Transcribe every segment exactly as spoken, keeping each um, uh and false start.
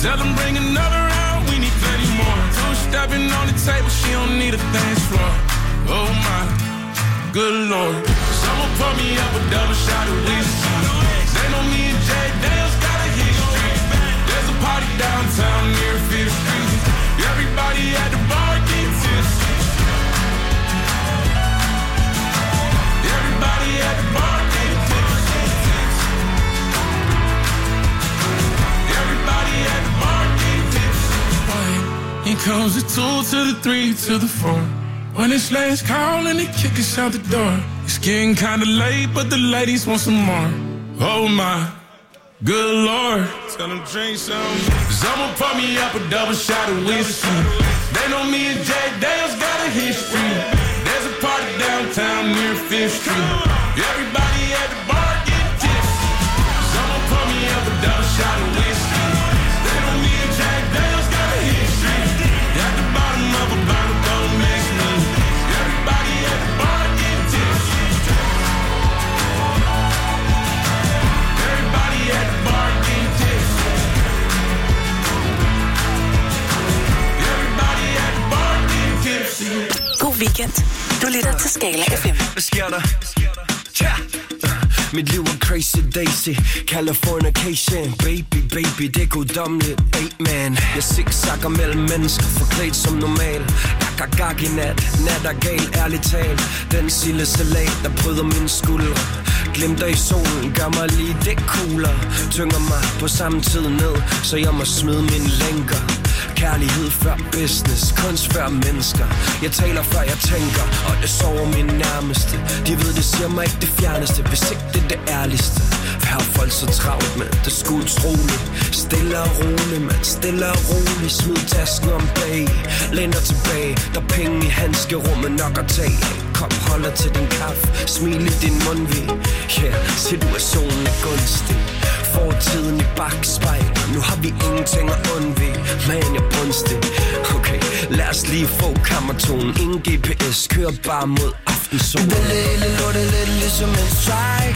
Tell them bring another round, we need plenty more. Two stepping on the table, she don't need a dance floor. Oh my, good lord. Someone pour me up a double shot of whiskey. They know me and Jay Dale's got a history. There's a party downtown near Fifth Street. Everybody at the bar get tipsy. Everybody at the bar get tipsy. Everybody at the bar get tipsy. Here comes the two to the three to the four. When it's last call and they kick us out the door. It's getting kinda late, but the ladies want some more. Oh my, good lord. Tell them drink some. Someone pour me up a double shot of whiskey. They know me and Jay Dale's got a history. There's a party downtown near Fifth Street. Everybody at the bar get tipsy. Someone pour me up a double shot of whiskey. They know me and Jay Dale's got a history. At the bottom of a bottle, don't mix me. Everybody at the bar get tipsy. Everybody at the bar get tipsy. Everybody at the bar get tipsy. God weekend. Du lytter til Skala F M. Hvad sker der? Ja. Mit liv er crazy daisy, Californication. Baby, baby, det er guddommeligt, amen. Jeg zigzagger mellem mennesker, forklædt som normal. Gag i nat, nat er gal, ærligt talt. Den silde salat, der bryder mine skuldre. Glimter i solen, gør mig lige det cooler. Tynger mig på samme tid ned, så jeg må smide mine lænker. Kærlighed før business, kunst før mennesker. Jeg taler før jeg tænker, og det sover mine nærmeste. De ved, det siger mig ikke det fjerneste, hvis ikke det er det ærligste. For her er folk så travlt med, det sgu utroligt. Stille og roligt, man, stille og roligt. Smid tasken om bag, lænder tilbage. Der er penge i handskerummet nok at tage. Kop holder til din kaffe, smil i din mundvig. Yeah, situationen er gunstig. Fortiden i bakspejl, nu har vi ingenting at undvige. Man, jeg brunstig. Okay, lad os lige få kammertonen. Ingen G P S, kører bare mod aftensolen. Det hele lortet lidt ligesom en strike.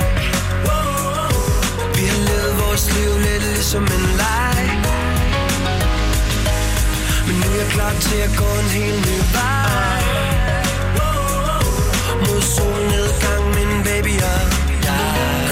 Vi har levet vores liv lidt ligesom en leg. Men nu er jeg klar til at gå en helt ny vej. Mod solnedgang, min baby og jeg.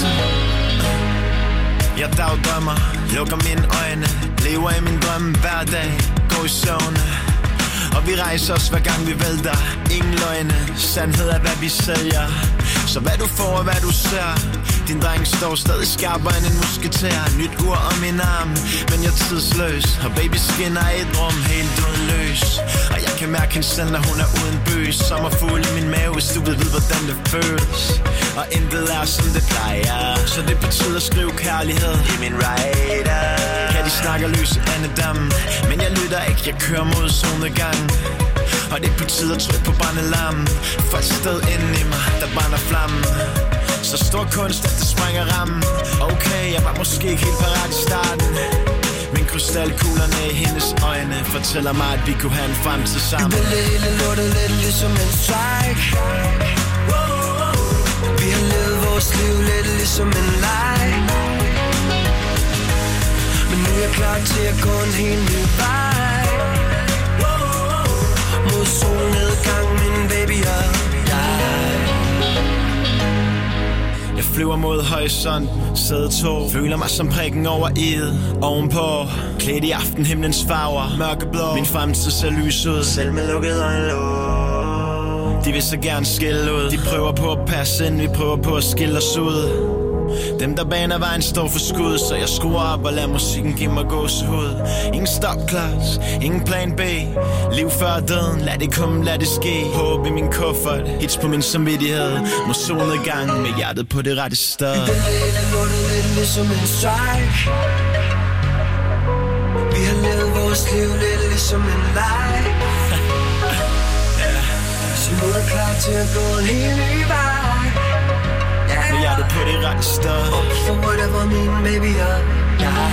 Jeg dagdrømmer, lukker mine øjne, lever i min drømme hver dag, går i søvne. Og vi rejser os hver gang vi vælter, ingen løgne, sandhed er hvad vi sælger. Så hvad du får og hvad du ser, din dreng står stadig skarpere end en musketær. Nyt ur om min arm, men jeg er tidsløs. Og baby skinner i et rum helt uden løs. Og jeg kan mærke hende selv, når hun er uden bøs. Sommerfugl i min mave, hvis du vil vide hvordan det føles. Og intet er som det plejer, så det betyder at skrive kærlighed i min rider. Kan de snakke løse andedam, men jeg lytter ikke, jeg kører mod solnedgang. Og det betyder at trykke på brændelammen. For et sted inde i mig, der brænder flammen. Så stor kunst, at det sprænger rammen. Okay, jeg var måske ikke helt parat i starten, men krystalkuglerne i hendes øjne fortæller mig, at vi kunne have en fremtid sammen. Det hele lortet lidt ligesom en strike. Vi har levet vores liv lidt ligesom en leg. Men nu er jeg klar til at gå en helt ny vej. Mod solnedgang, min baby og jeg. Jeg flyver mod horisont, sæde to. Føler mig som prikken over i'et. Ovenpå, klædt i aftenhimlens farver. Mørkeblå, min fremtid ser lys ud. Selv med lukket øjenlåg. De vil så gerne skille ud. De prøver på at passe ind, vi prøver på at skille os ud. Dem der baner vejen står for skud, så jeg skruer op og lader musikken give mig gåsehud. Ingen stopklods, ingen plan B. Liv før døden, lad det komme, lad det ske. Håb i min kuffert, hits på min samvittighed. Mod solnedgang med hjertet på det rette sted. Det hele lortet lidt ligesom en strike. Vi har levet vores liv lidt ligesom en leg. Så nu er klar til at gå en helt ny vej. Med hjertet på det rette sted. For whatever min baby og jeg.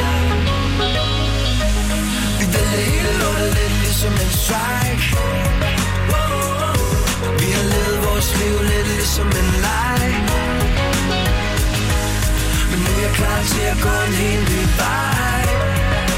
Vi ved det hele lortet lidt ligesom en strike. Vi har levet vores liv lidt ligesom en leg. Men nu er jeg klar til at gå en helt ny vej.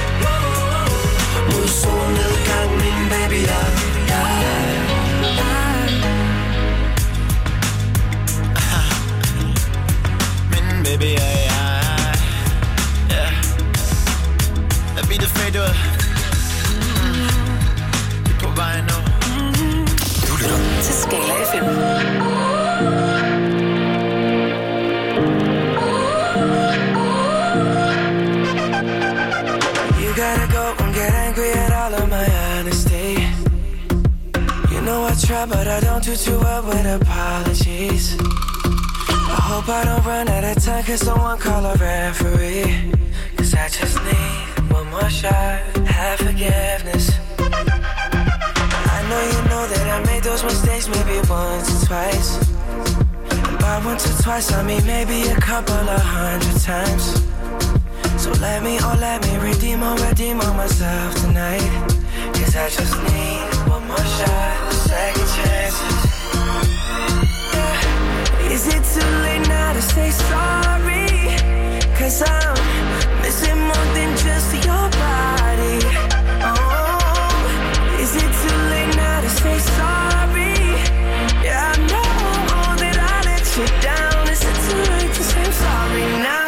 beatet fedt ud. Vi er på vej nu. Du lytter til Skala F M. You gotta go and get angry at all of my honesty. You know I try, but I don't do too well with apologies. I hope I don't run out of time, cause someone call a referee. Cause I just need one more shot, have forgiveness. I know you know that I made those mistakes maybe once or twice. And by once or twice I mean maybe a couple of hundred times. So let me, oh let me redeem or redeem on myself tonight. Cause I just need one more shot, second chances. Yeah. Is it too late now to say sorry? Cause I'm missing more than just your body. Oh, is it too late now to say sorry? Yeah, I know that I let you down. Is it too late to say sorry now?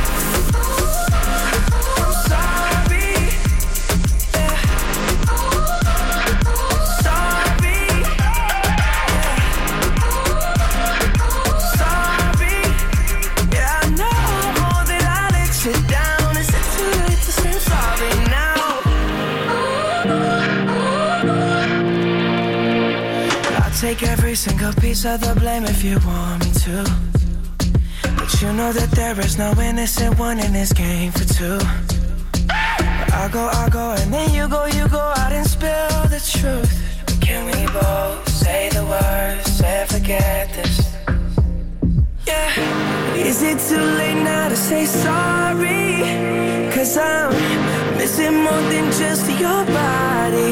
Take every single piece of the blame if you want me to. But you know that there is no innocent one in this game for two. But I go, I go, and then you go, you go out and spill the truth. But can we both say the words and forget this? Yeah. Is it too late now to say sorry? Cause I'm missing more than just your body.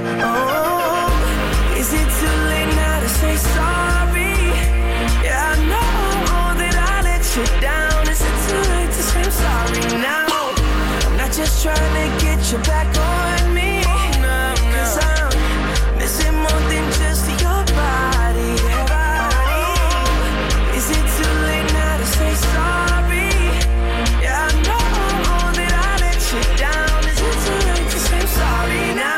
Oh, is it too late now to say sorry? Yeah, I know that I let you down. Is it too late to say I'm sorry now? I'm not just trying to get you back on me. Cause I'm missing more than just your body. Oh, is it too late now to say sorry? Yeah, I know that I let you down. Is it too late to say I'm sorry now?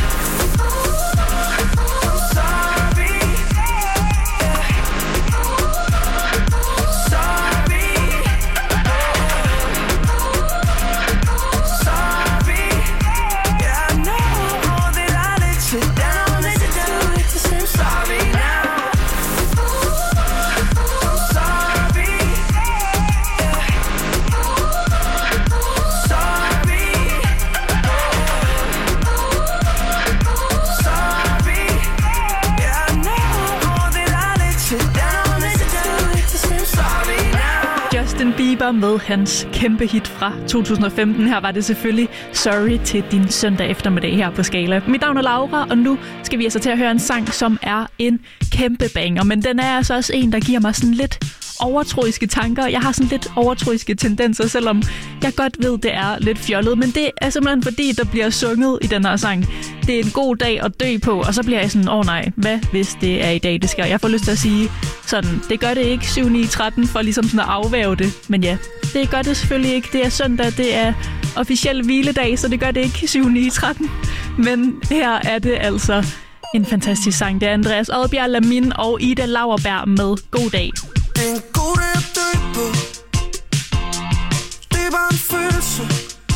Bieber med hans kæmpe hit fra to tusind og femten. Her var det selvfølgelig Sorry til din søndag eftermiddag her på Skala. Mit navn er Laura, og nu skal vi altså til at høre en sang, som er en kæmpe banger. Men den er altså også en, der giver mig sådan lidt overtroiske tanker. Jeg har sådan lidt overtroiske tendenser, selvom jeg godt ved, det er lidt fjollet. Men det er simpelthen fordi, der bliver sunget i den her sang. Det er en god dag at dø på, og så bliver jeg sådan, åh oh, nej, hvad hvis det er i dag, det sker? Jeg får lyst til at sige sådan, det gør det ikke syv ni tretten for ligesom sådan at afvæve det. Men ja, det gør det selvfølgelig ikke. Det er søndag, det er officiel hviledag, så det gør det ikke syv ni tretten. Men her er det altså en fantastisk sang. Det er Andreas Odbjerg, Lamin og Ida Lauerberg med God dag. Det er en god dag at dø på. Det er bare en følelse.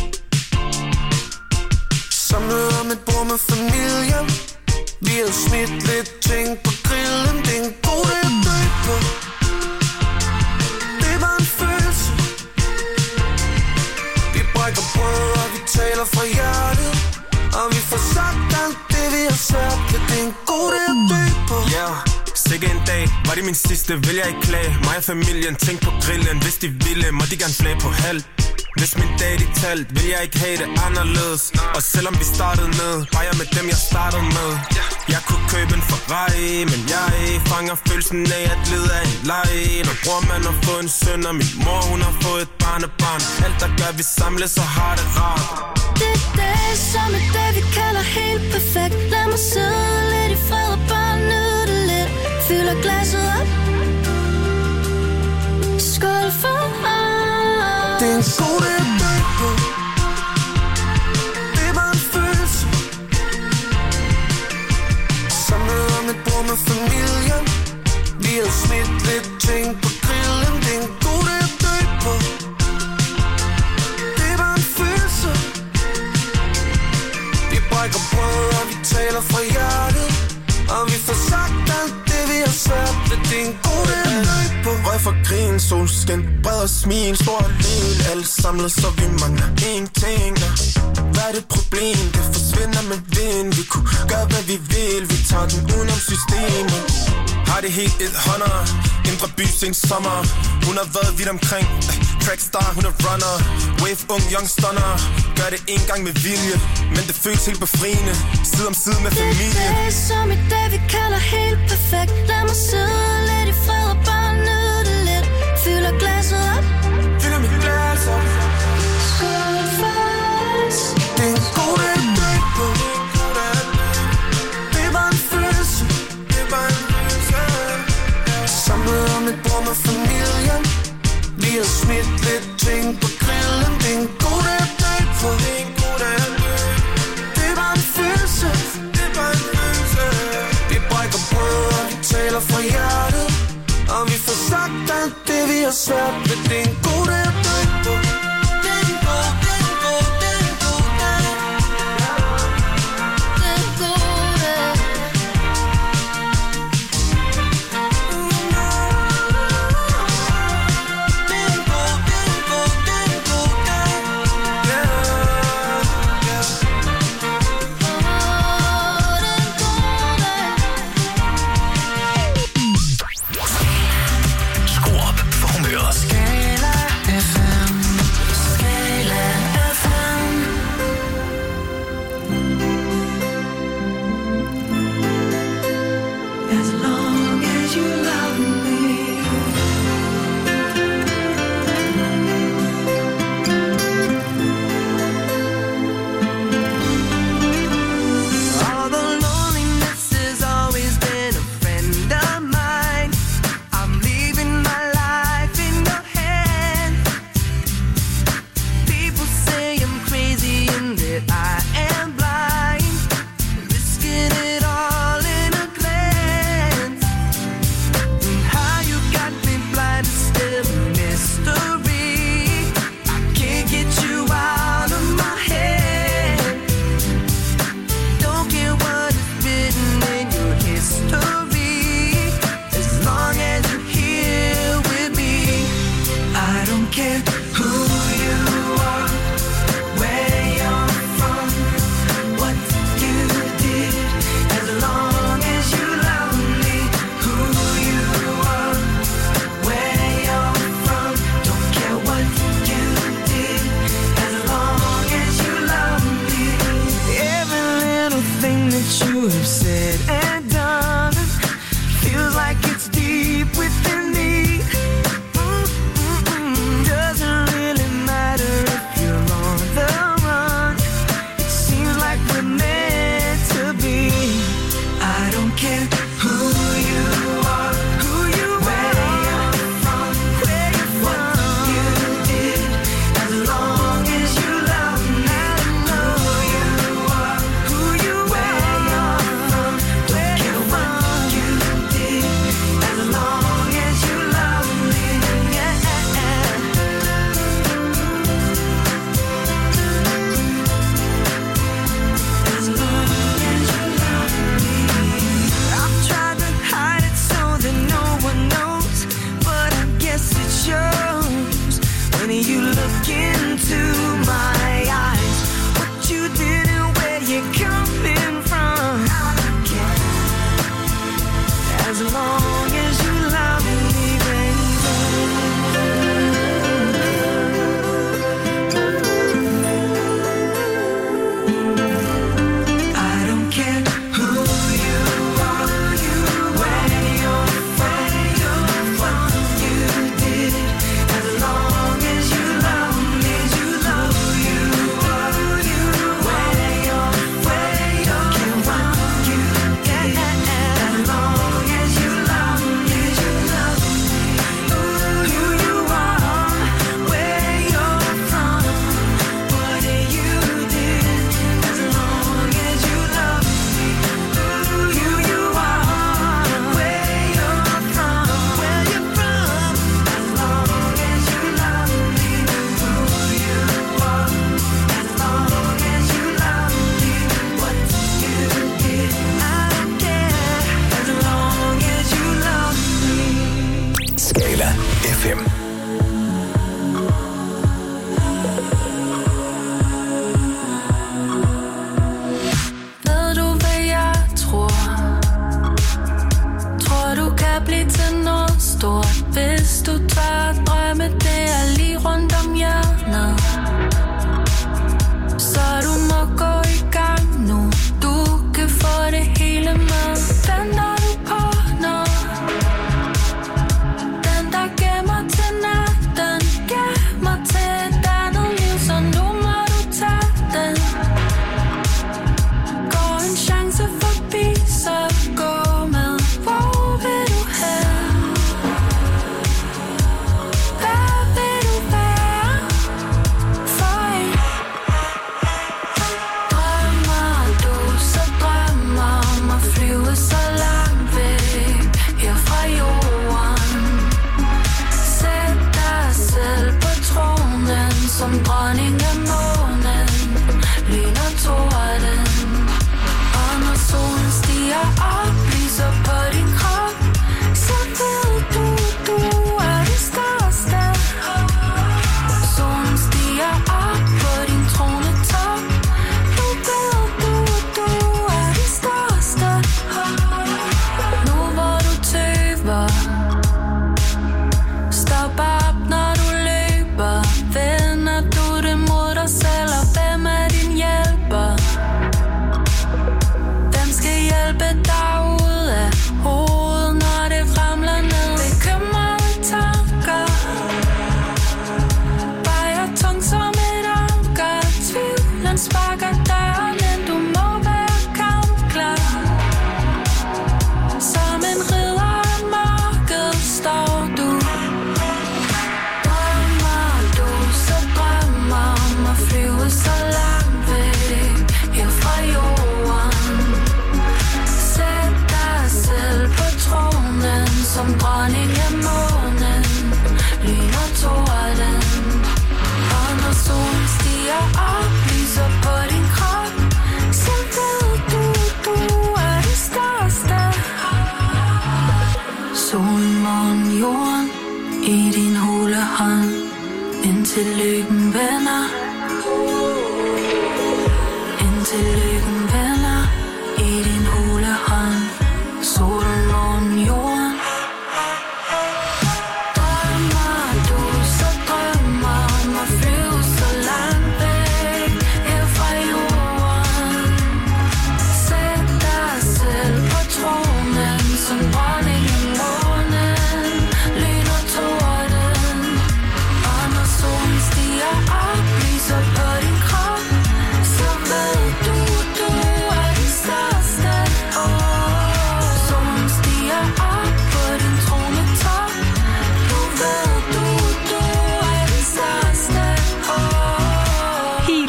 Samlet om et bord med familien. Vi har smidt lidt ting på grillen. Det er en god dag at dø på. Det er bare en følelse. Vi brækker brød og vi taler fra hjertet. Og vi får sagt alt det vi har svært. Det er en god dag at dø på. Yeah. Sikke en dag, var det min sidste, vil jeg ikke klage. Mig og familien, tænk på grillen. Hvis de ville, må de gerne flage på halv. Hvis min dag de talt, vil jeg ikke have det anderledes. Og selvom vi startede ned, var jeg med dem jeg startede med. Jeg kunne købe en Ferrari, men jeg fanger følelsen af at lide af en leje. Når bror man har fået en søn, og min mor hun har fået et barnebarn. Alt der gør vi samles og har det rart. Det er dag som et dag vi kalder helt perfekt. Lad mig sidde lidt i fred og bare nyde det lidt. Fylder glasset op. Skål for os. Det er en god dag at dø på. taler fra hjertet. Og vi får sagt alt det vi har svært ved. Det er en god dag på. Røg for grin, solskin, bred og smil, stor del. Alle samlet, så vi mangler ingenting. Hvad er det problem? Det forsvinder med vind. Vi kunne gøre hvad vi vil. Vi tager den udenom systemet. Har det helt et hånder. Indre by sen sommer. Hun har været vidt omkring. Trackstar, hun er runner. Wave, ung, young stunner. Gør det en gang med vilje, men det føles helt befriende. Side om side med familie. Det er som i dag vi kalder helt perfekt. Lad mig sidde lidt i fred og bare nyde det lidt. Fylder glasset op. Fylder mit glas op. Skål for os. Det er en god dag på. Det er bare en følelse. Det er bare en følelse. Samlet om et bord med familien. Vi har smidt lidt ting på grillen. Det er en god dag på. Det er en god dag. Det er bare en følelse. Det er bare en følelse. Vi brækker brød, og vi taler fra hjertet. Og vi får sagt alt det vi har svært ved. Det er en god dag på. Det er en god, det er en god, det er en god dag. Det er en god dag. Skru op for humøret.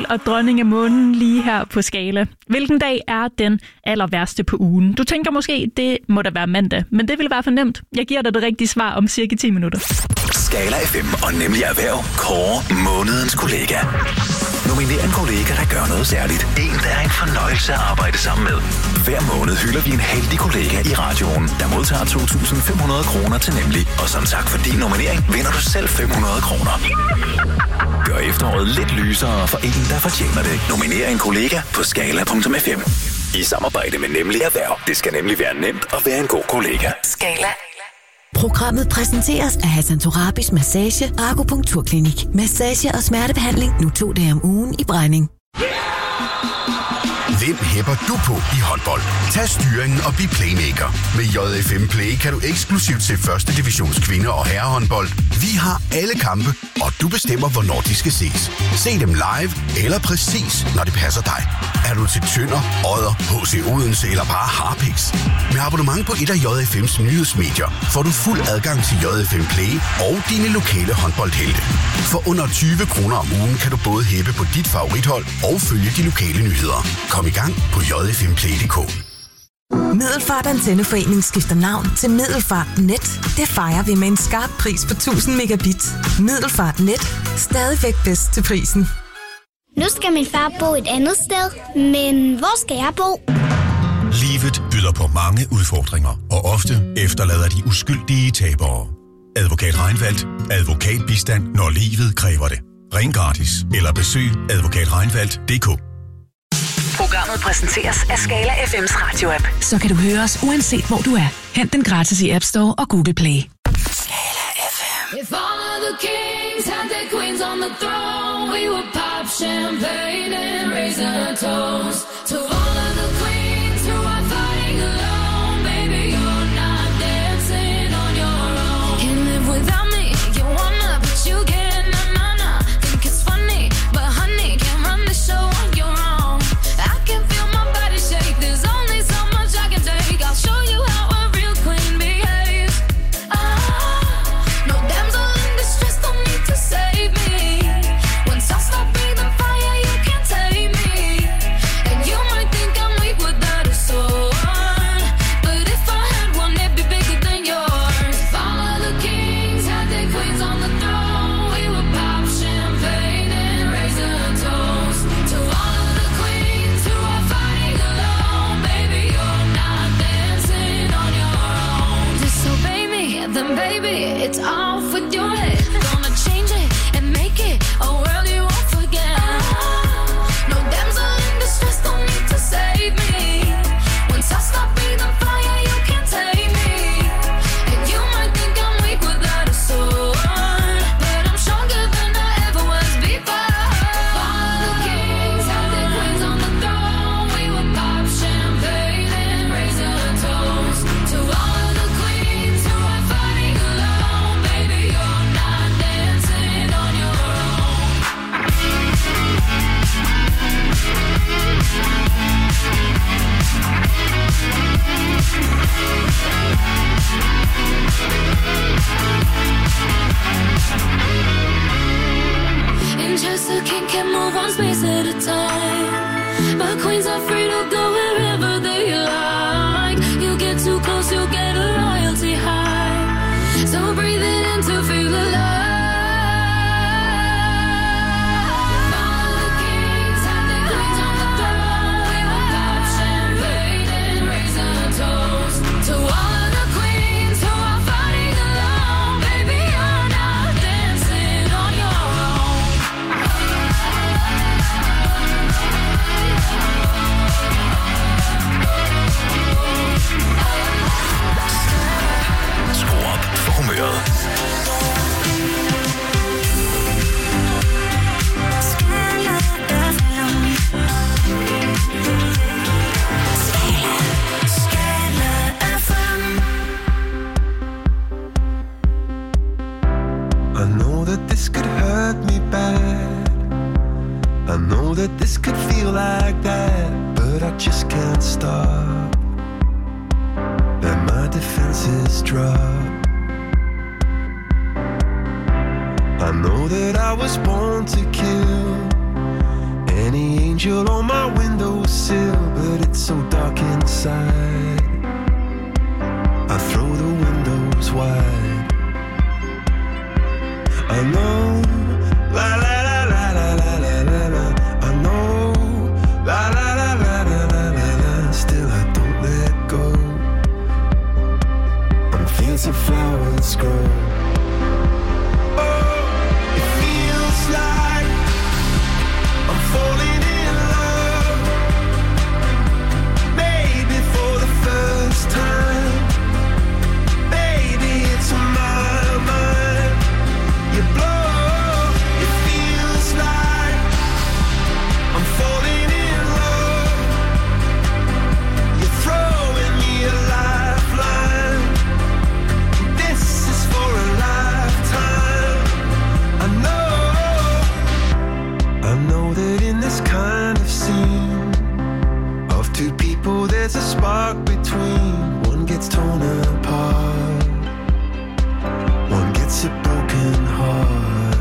og dronning af månen lige her på Skala. Hvilken dag er den aller værste på ugen? Du tænker måske, det må da være mandag, men det vil være for nemt. Jeg giver dig det rigtige svar om cirka ti minutter. Skala F M og Nemlig Erhverv kårer månedens kollega. Nominer en kollega, der gør noget særligt. En, der er en fornøjelse at arbejde sammen med. Hver måned hylder vi en heldig kollega i radioen, der modtager to tusind fem hundrede kroner til Nemlig. Og som tak for din nominering, vinder du selv fem hundrede kroner. Gør efteråret lidt lysere for en, der fortjener det. Nominer en kollega på skala punktum f m. I samarbejde med Nemlig Erhverv. Det skal nemlig være nemt at være en god kollega. Skala. Programmet præsenteres af Hassan Torabis Massage og Akupunkturklinik. Massage og smertebehandling nu to dage om ugen i Brejning. Hvem hæpper du på i håndbold? Tag styringen og bliv playmaker. Med J F M Play kan du eksklusivt se første divisions kvinder- og herrehåndbold. Vi har alle kampe, og du bestemmer, hvornår de skal ses. Se dem live eller præcis, når det passer dig. Er du til Tønder, Odder, H C Odense eller bare Harpix? Med abonnement på et af J F M's nyhedsmedier får du fuld adgang til J F M Play og dine lokale håndboldhelte. For under tyve kroner om ugen kan du både hæppe på dit favorithold og følge de lokale nyheder. Kom i gang på j f m play punktum d k. Middelfart Antenneforening skifter navn til Middelfart Net. Det fejrer vi med en skarp pris på tusind megabit. Middelfart Net. Stadigvæk bedst til prisen. Nu skal min far bo et andet sted, men hvor skal jeg bo? Livet byder på mange udfordringer, og ofte efterlader de uskyldige tabere. Advokat Reinfeldt. Advokatbistand, når livet kræver det. Ring gratis eller besøg advokat reinfeldt punktum d k. Programmet præsenteres af Skala F M's radioapp. Så kan du høre os uanset hvor du er. Hent den gratis i App Store og Google Play. Skala F M. If all of the kings had their queens on the throne, we would pop champagne and raise a toast to all of the queens who are fighting alone. Baby, you're not dancing on your own. Can't live without me, you wanna, but you can't. Na na na, think it's funny, but honey, can't run the show on your own. I can feel my body shake. There's only so much I can take. I'll show you how a real queen behaves. Ah, no damsel in distress, don't need to save me. Once I stop breathing fire, you can't take me. And you might think I'm weak without a sword, but if I had one, it'd be bigger than yours. If all of the kings had their queens on the throne, we would pop champagne and raise a toast to all of the queens who are fighting alone. Baby, you're not dancing on your own. Disobey me, then baby, it's off with your head. Gonna change it and make it a world you won't forget. No damsel in distress, don't need to save me. Once I stop breathing fire, you can't take me. And you might think I'm weak without a sword, but I'm stronger than I ever was before. All of the kings had their queens on the throne. We would pop champagne and raise a toast to all of the queens who are fighting alone. Baby, you're not dancing on your own. And just a king can move one space at a time, but queens are free to go wherever they like. You get too close, you'll get a royalty high. So breathe it in to feel alive. All the kings had their queens on the throne. We will pop champagne and raise a toast to all of the queens who are fighting alone. Baby, you're not dancing on your own. Skru op for humøret. I know that this could hurt me bad. I know that this could feel like that, but I just can't stop. And my defenses drop. I know that I was born to kill, Any angel on my windowsill, but it's so dark inside. I throw the windows wide. I know, la la la la la la la la la. I know, la la la la la la la la. Still I don't let go. I'm fields of flowers grow. Oh, it feels like I'm falling in love. Maybe for the first time. Baby, it's on my mind. You blow, it feels like I'm falling in love. You're throwing me a lifeline. This is for a lifetime. I know, I know that in this kind of scene of two people there's a spark between. One gets torn apart, one gets a broken heart.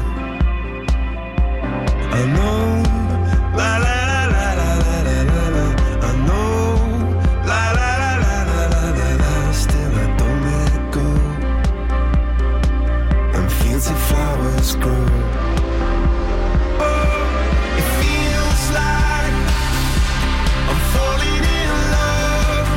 I know, la la la la la la la la. I know, la la la la la la la la. Still I don't let go. And fields of flowers grow. Oh, it feels like I'm falling in love.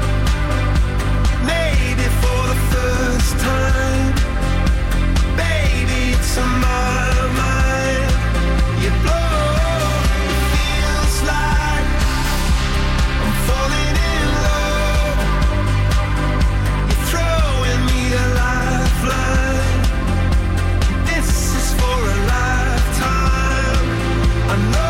Maybe for the first time. Baby, it's on my mind. You blow, it feels like I'm falling in love. You're throwing me a lifeline. This is for a lifetime. I know.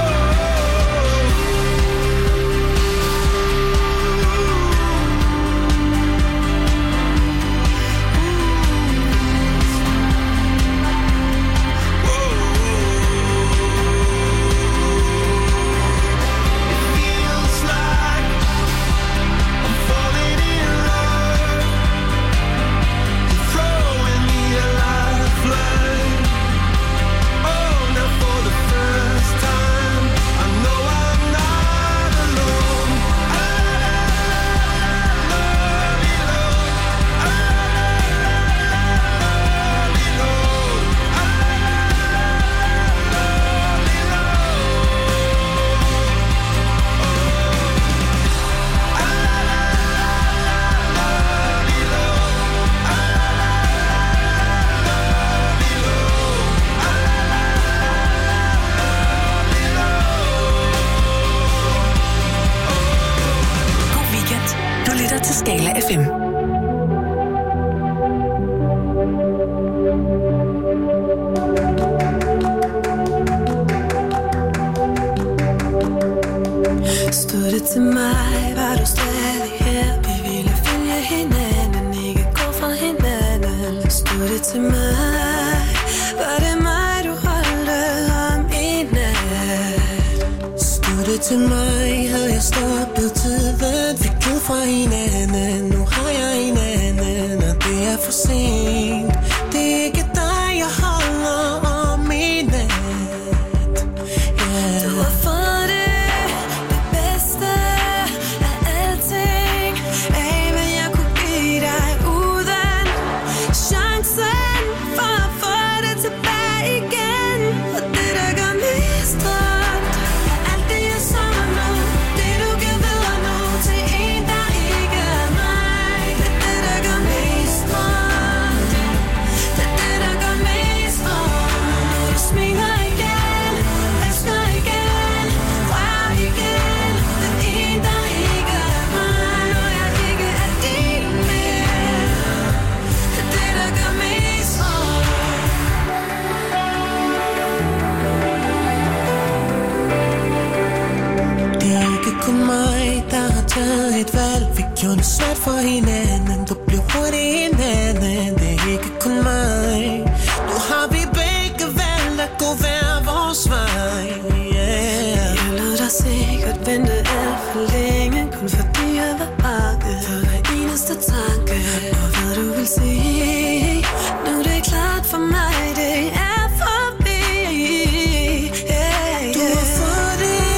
Feels like I'm falling in love. You're throwing me a lifeline. Oh, now for the first time, I know I'm not alone. I love you, Lord. I love you, Lord. I love you, God weekend. Du lytter til Skala F M. Stod det til mig, var du stadig her. Vi ville følge hinanden, ikke gå fra hinanden. Stod det til mig, var det mig, du holdte om i nat. Stod det til mig, havde jeg stoppet tiden. Fik givet fra hinanden, nu har jeg en anden. Og det er for sent, det er ikke dig, jeg holder om i nat. Yeah. Du har fået det bedste af alting, af hvad jeg kunne give dig uden chancen for at få det tilbage igen. Og det der gør mest ondt er alt det jeg sommer nu, det du giver videre nu til en der ikke er mig. Det er det der gør mest ondt, det er det der gør mest ondt. Når du smiler igen, elsker igen, rører igen, den en der ikke er mig. Når jeg ikke er din mere, det er det der gør mest ondt. Det er ikke kun mig, der har taget et valg. Vi gjorde det svært for hinanden, du blev hurtigt hinanden. Det er ikke kun mig, nu har vi begge valgt at gå hver vores vej. Yeah. Jeg lod dig sikkert vente alt for længe, kun fordi jeg var bange for hver eneste tanke, og hvad du vil sige. Nu er det klart for mig, det er forbi. Yeah, yeah. Du har fået det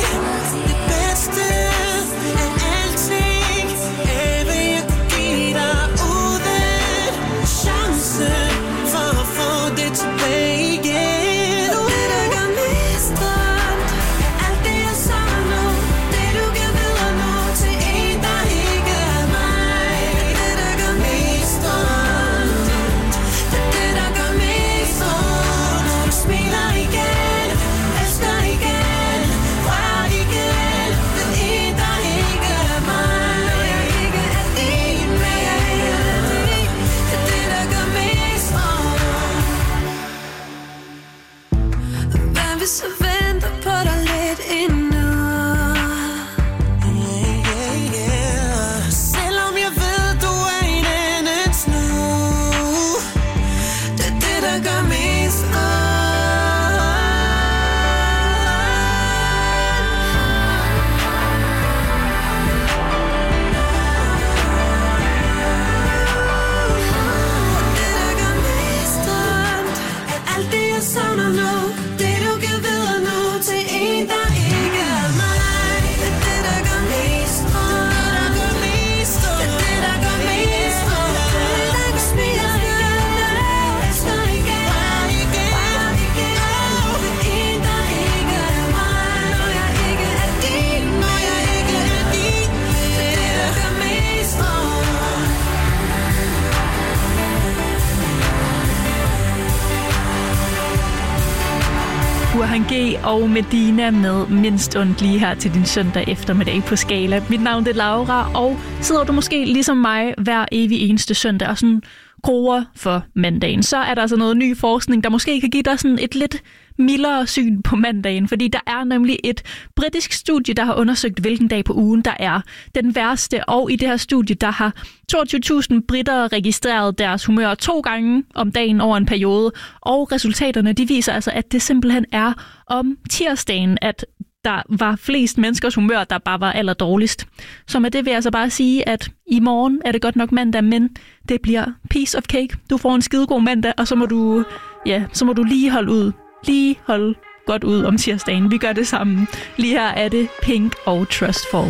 Johan G. og Medina med Mindst ondt lige her til din søndag eftermiddag på Skala. Mit navn er Laura, og sidder du måske ligesom mig hver evig eneste søndag og sådan gruer for mandagen, så er der altså noget ny forskning, der måske kan give dig sådan et lidt mildere syn på mandagen, fordi der er nemlig et britisk studie, der har undersøgt, hvilken dag på ugen der er den værste, og i det her studie, der har toogtyve tusind britter registreret deres humør to gange om dagen over en periode, og resultaterne, de viser altså, at det simpelthen er om tirsdagen, at der var flest menneskers humør, der bare var allerdårligst. Så med det vil jeg altså bare sige, at i morgen er det godt nok mandag, men det bliver piece of cake. Du får en skidegod mandag, og så må du, ja, så må du lige holde ud. Lige holde godt ud om tirsdagen. Vi gør det sammen. Lige her er det Pink og Trustfall.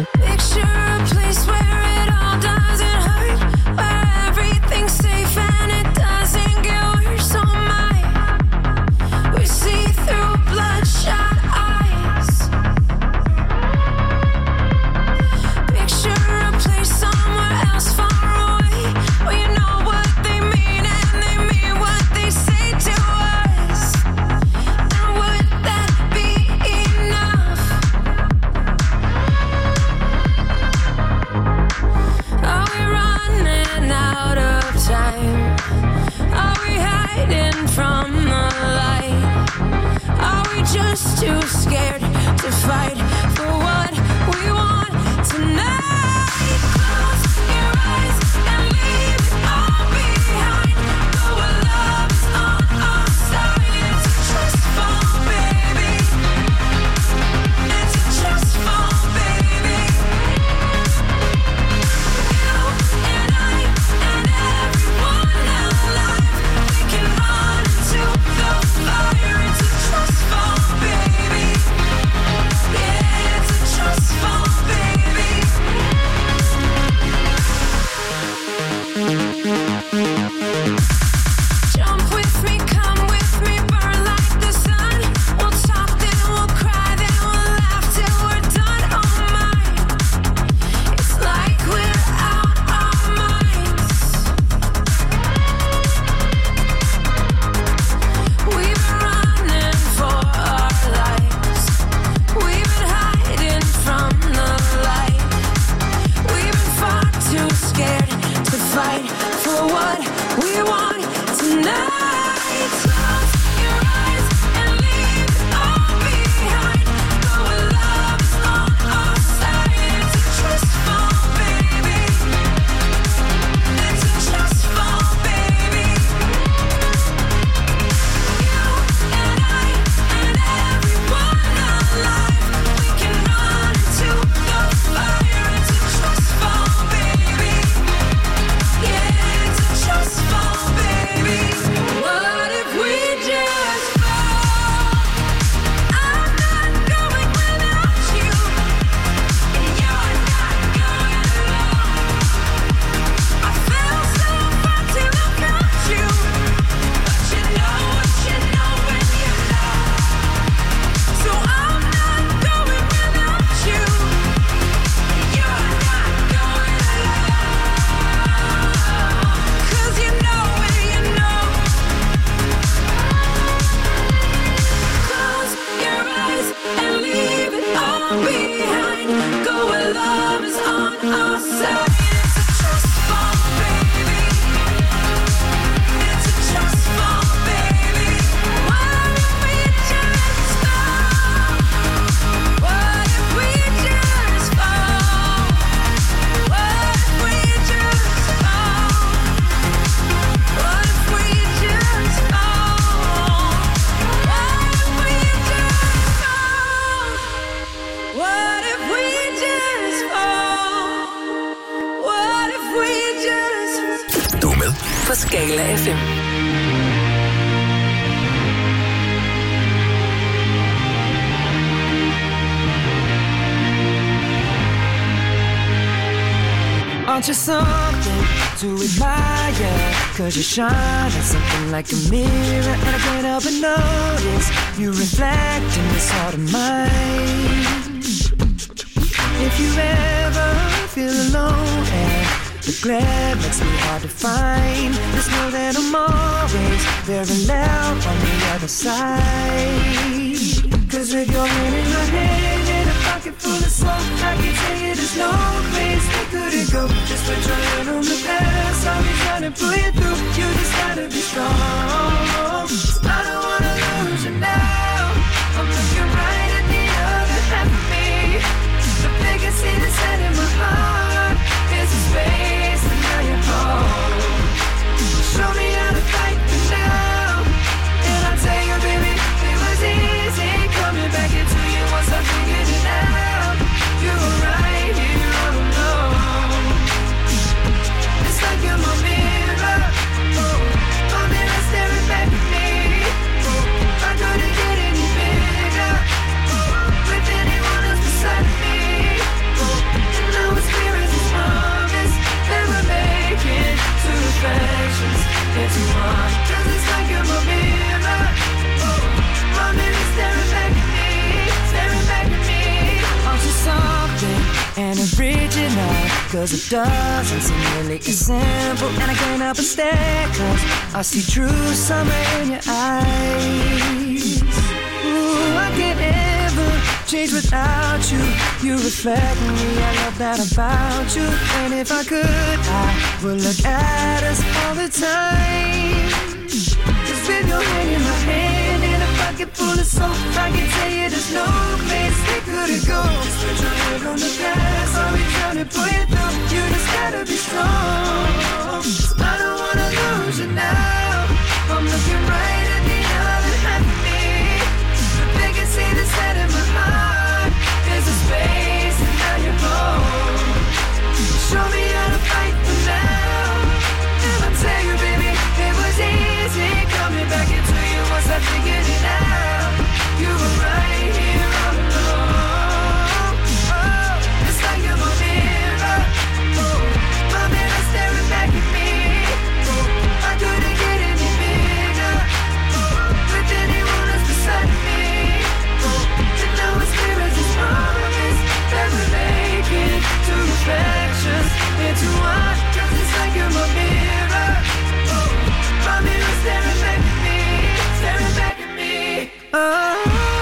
Just too scared to fight for what we want tonight. Close your eyes and leave it all behind. Go where love is on our side. It's a trust fall, baby. It's a trust fall, baby. You and I and everyone alive, we can run into the fire. It's a trust fall. Jump with me, come with me, burn like the sun. We'll talk, then we'll cry, then we'll laugh till we're done. Oh my, it's like we're out our minds. We've been running for our lives. We've been hiding from the light. We've been far too scared to fight for what we want tonight. Close your eyes and leave it all behind. Go where love is on our side. It's a trust fall, baby. It's a trust fall, baby. You and I and everyone alive, we can run into the fire. It's a trust fall, baby. Yeah, it's a trust fall, baby. What if we just fall? I'm not going without you, and you're not going alone. I feel so far to look at you, but you know what you know when you know. So I'm not going without you, and you're not going alone. 'Cause you know when you know. Close your eyes and leave it all behind. Go where love is on our side. It's a trust fall, baby. It's a trust fall, baby. What if we just fall? What if we just fall? What if we just fall? What if we just fall? What if we just fall? What if we just fall? What if we just... Du er med På Skala F M. Aren't you something to admire? Cause you shine at something like a mirror, and I can't help but notice you reflect in this heart of mine. If you ever feel alone and the glare makes me hard to find, just know that I'm always very loud on the other side. Cause with your hand in my hand and a pocket full of soap, I can tell you there's no place we couldn't go. Just put your hand on the past, I'll be trying to pull you through. You just gotta be strong. I don't wanna lose you now. I'm looking right at the other half of me. The vacancy that's set in my heart is a space, and now you're home. Show me how to fight for now, and I'll tell you, baby, it was easy coming back into you once I figured it out. You were right here all alone. It's like you're my mirror, oh, my mirror staring back at me. Oh, I couldn't get any bigger, oh, with anyone else beside me. Oh, and now it's clear as a promise that we're making two reflections into one. Cause it's like you're my mirror, oh, my mirror staring back at me, staring back at me. Aren't you something and original? Cause it doesn't seem really as simple, and I can't help but stare, cause I see true summer in your eyes. Ooh, I can't ever change without you. You reflect me, I love that about you. And if I could, I would look at us all the time. Just with your hand in my hand and a pocket full of soap, I can tell you there's no place we couldn't go. Just put your hand on the past, I'll be trying to pull you through. You just gotta be strong. I don't wanna lose you now. I'm looking right at the other half of me. The vacancy that's set in my heart is a space, and now you're home. Show me how to fight for now, and I'll tell you, baby, it was easy coming back into you once I figured it out. You were right here all along. Oh, it's like you're my mirror, oh, my mirror staring back at me. Oh, I couldn't get any bigger, oh, with anyone else beside me. Oh, and now it's clear as this promise that we're making two reflections into one. Cause it's like you're my mirror, oh, my mirror staring back at me, staring back at me. Oh.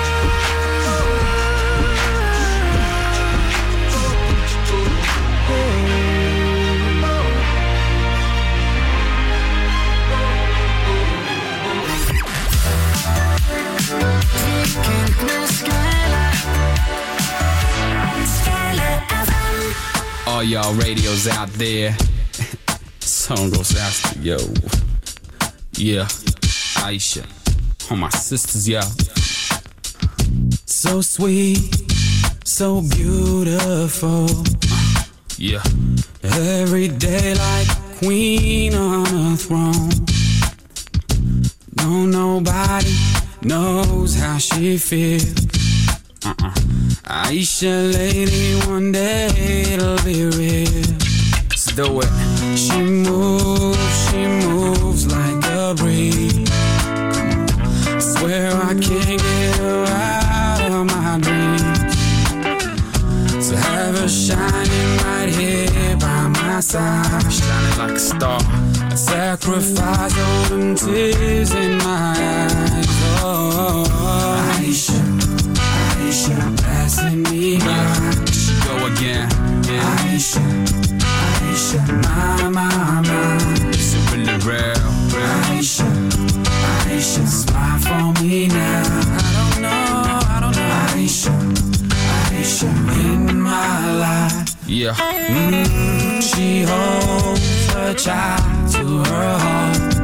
All y'all radios out there, song goes out to yo. Yeah, Aisha, all my sisters, yo. So sweet, so beautiful. Uh, yeah, every day like a queen on a throne. No, nobody knows how she feels. Uh-uh. Aisha, lady, one day it'll be real. Let's do it. She moves, she moves like a breeze. I swear I can't get her out of my dreams. So have her shining right here by my side, shining like a star. I sacrifice all them tears in my eyes. Oh, Aisha, Aisha, passing me by. She go again, yeah. Aisha, Aisha, my, my, my. Is it really real, real? Aisha, Aisha, smile for me now. I don't know, I don't know. Aisha, Aisha, in my life. Yeah. Mm, she holds her child to her heart.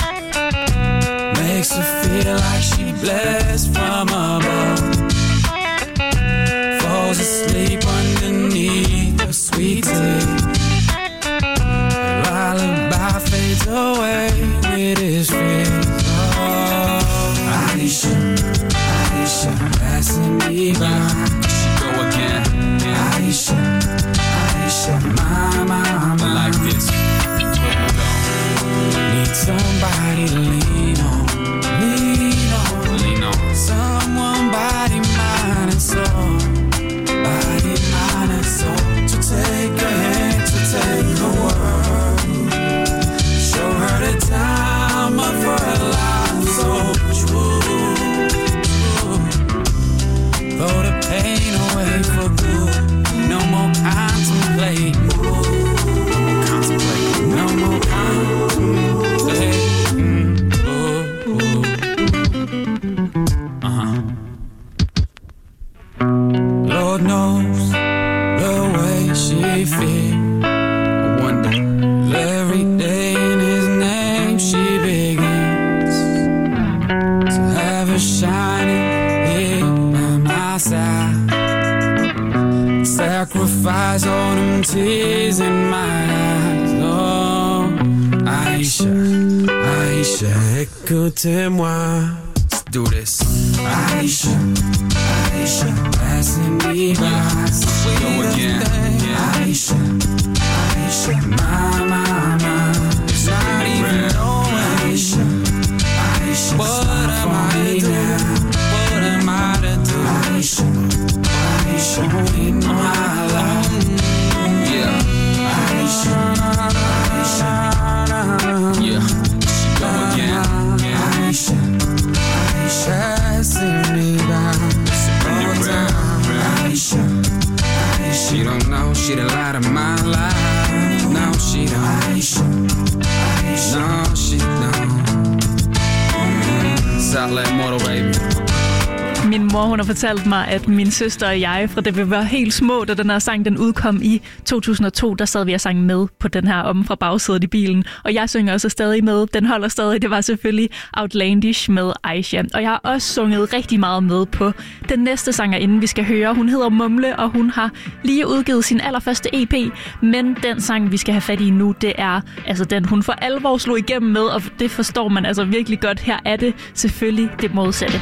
Makes her feel like she blessed from above. Falls asleep underneath her sweet tea. Her lullaby fades away with his fears. Oh, Aisha, Aisha, passing me by. She go again, yeah. Aisha, Aisha, my, my, my. Like this, here we go. Need somebody to lean on, lean on, lean on. Someone by she feels. I wonder every day in his name she begins to have a shining here by my side. Sacrifice all them tears in my eyes. Oh, Aisha, Aisha, écoutez-moi. Let's do this. Aisha, Aisha, passing me by. Go again. Yeah. Aisha, Aisha, my, my, my. It's not even knowing. Aisha, Aisha, what am I to do? What am I to do? Aisha, Aisha, in my life. Yeah. Aisha, Aisha, yeah. Go again. Yeah. Aisha, Aisha, passing me by. Aisha, Aisha, she don't know she the light of my life. No, she don't. Aisha, Aisha, no, she don't. Southland Mortal, baby. Min mor, hun har fortalt mig, at min søster og jeg, fra det vi var helt små, da den her sang den udkom i to tusind og to, der sad vi og sang med på den her om fra bagsædet i bilen. Og jeg synger også stadig med. Den holder stadig. Det var selvfølgelig Outlandish med Aisha. Og jeg har også sunget rigtig meget med på den næste sangerinde, vi skal høre. Hun hedder Mumle, og hun har lige udgivet sin allerførste E P. Men den sang, vi skal have fat i nu, det er altså den, hun for alvor slog igennem med. Og det forstår man altså virkelig godt. Her er det selvfølgelig det modsatte.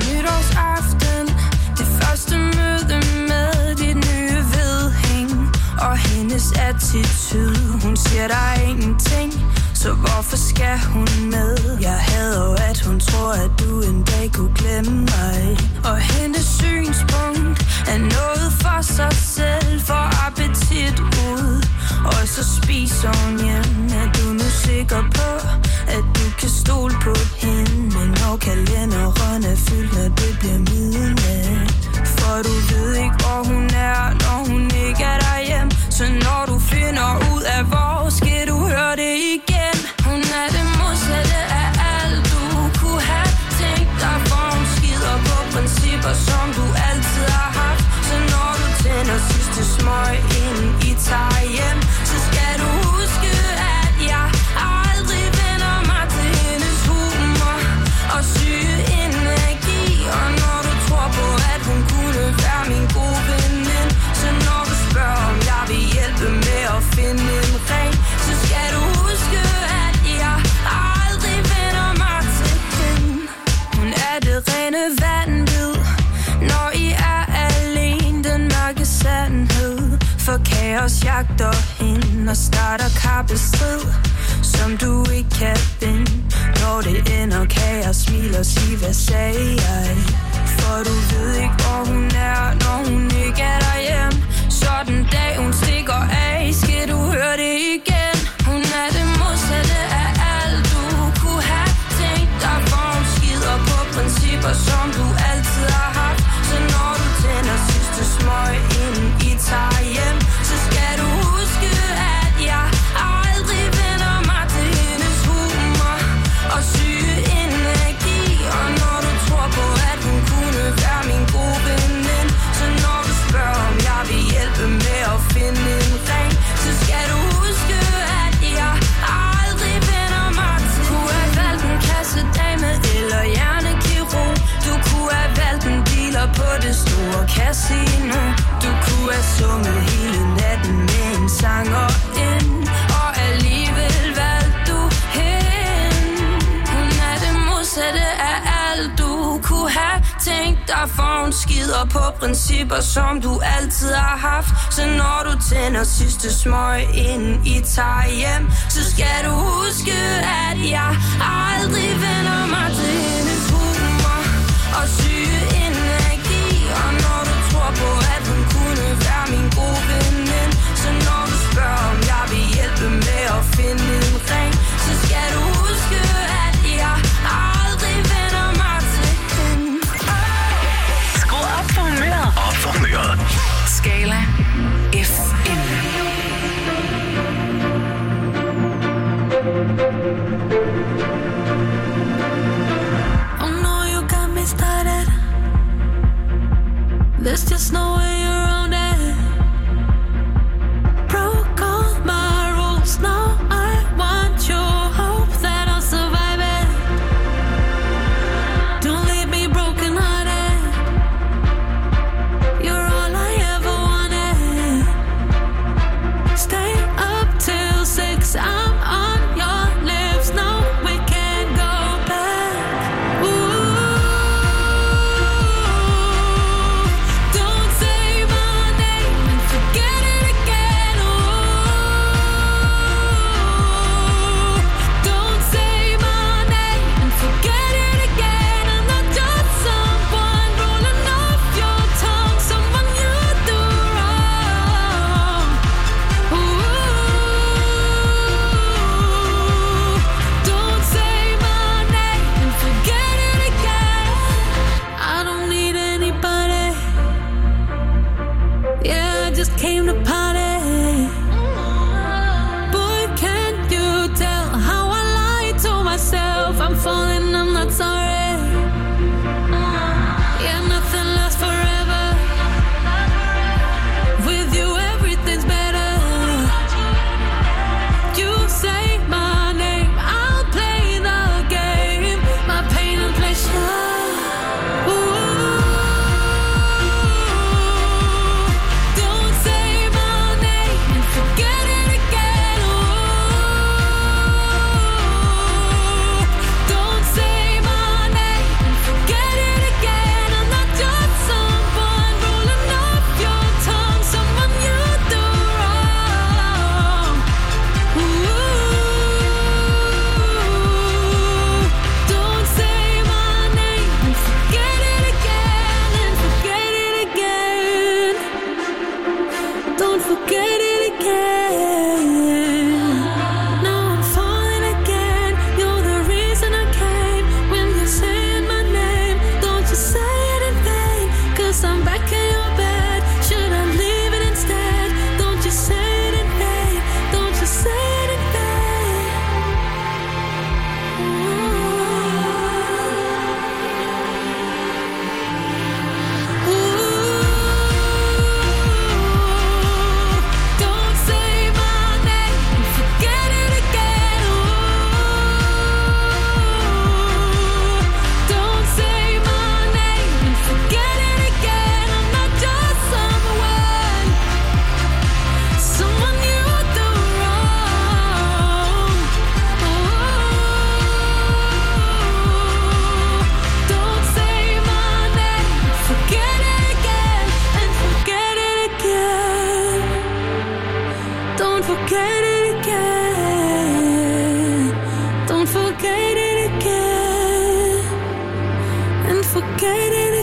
Aften, det første møde med dit nye vedhæng og hendes attitude. Hun siger der er ingenting, så hvorfor skal hun med? Jeg hader jo, at hun tror, at du en dag kunne glemme mig. Og hendes synspunkt er noget for sig selv, for appetit ud. Og så spiser hun hjem. Er du nu sikker på, at du kan stole på hende? Men når kalenderen er fyldt, når det bliver midnat. For du ved ikke, hvor hun er, når hun ikke er derhjemme. Så når du finder ud af, hvor skal du høre det igen. Hun er det modsatte af alt, du kunne have tænkt dig. For hun skider på principper, som du altid har haft. Så når du tænder sidste smøg, inden I tager hjem, så skal du huske, at jeg aldrig vender mig til hendes humor og syge energi. Og når du tror på, at hun kunne være min gode veninde, så når du spørger, om jeg vil hjælpe med at finde en ring, så skal du huske, at jeg aldrig vender mig til hende. Hun er det rene vanvid, når I er alene, den mørke sandhed. For kaos jagter hende og starter kappestrid, som du ikke kan vinde. Når det ender, kan jeg smile og sige, hvad sagde jeg? For du ved ikke, hvor hun er, når hun ikke er derhjemme. Så den dag hun stikker af, skal du høre det igen. Hun er det modsatte af alt, du kunne have tænkt dig. For hun skider på principper, som du altid har haft. Så når du tænder sidste smøg, inden I tager hjem, så skal du huske, at jeg aldrig vender mig til hendes humor og syge energi. Og når du tror på, at hun kunne være min gode veninde, så når du spørger, om jeg vil hjælpe med at finde en ring, så skal du huske, at jeg aldrig vender mig til. Du kunne have valgt en kassedame eller hjernekirurg. Du kunne have valgt en dealer på det store casino. Du kunne have sunget hele natten med en sanger ind, og alligevel valgte du hende. Hun er det modsatte af alt, du kunne have tænkt dig. For hun skider på principper, som du altid har haft. Så når du tænder sidste smøg, inden I tager hjem, så skal du huske, at jeg aldrig vender mig til hendes humor og syge energi. Og når du tror på, at hun kunne være min gode veninde, så når du spørger, om jeg vil hjælpe med at finde en ring, så skal du huske, at jeg aldrig vender mig til hende. Skru op for humøret. Op for humøret. Skala F M. Oh no, you got me started. forget it again. Now I'm falling again. You're the reason I came. When you're saying my name, don't you say it in vain. Cause I'm back in your bed. Should I leave it instead? Don't you say it in vain. Don't you say it in vain. Ooh. Ooh. Don't say my name and forget it again. Ooh. Don't say my name and forget it again. I'm not just someone, someone you do wrong. Ooh. Don't say my name and forget it again and forget it again. Don't forget it again. Don't forget it again and forget it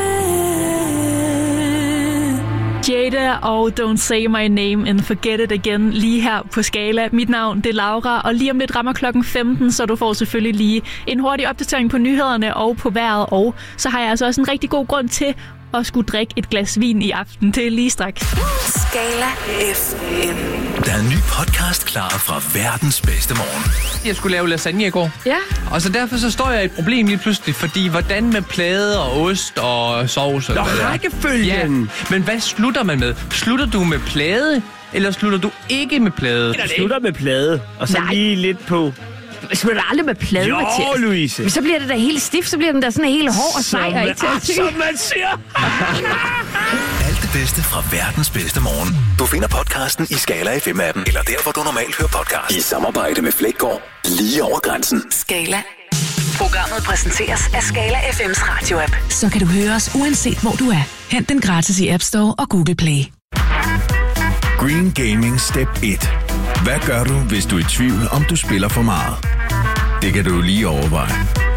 again. Jada og Don't Say My Name and Forget It Again lige her på Skala. Mit navn det er Laura, og lige om lidt rammer klokken femten, så du får selvfølgelig lige en hurtig opdatering på nyhederne og på vejret. Og så har jeg altså også en rigtig god grund til at skulle drikke et glas vin i aften. Det er lige straks. Skala F M. Der er en ny podcast klar fra verdens bedste morgen. Jeg skulle lave lasagne i går. Ja. Og så derfor så står jeg i et problem lige pludselig, fordi hvordan med plade og ost og sovs? Nå, rækkefølgen! Ja, men hvad slutter man med? Slutter du med plade, eller slutter du ikke med plade? Jeg slutter med plade, og så Nej. lige lidt på... Jeg slutter aldrig med plade, Jo, Mathias. Louise. Men så bliver det da helt stift, så bliver den der sådan helt hård og sej og ikke til at sy. Som man siger. Alt det bedste fra verdens bedste morgen. Du finder podcasten i Skala F M-appen, eller der, hvor du normalt hører podcast. I samarbejde med Flækgaard. Lige over grænsen. Skala. Programmet præsenteres af Skala F M's radio-app. Så kan du høre os uanset hvor du er. Hent den gratis i App Store og Google Play. Green Gaming Step et. Hvad gør du, hvis du er i tvivl, om du spiller for meget? Det kan du lige overveje.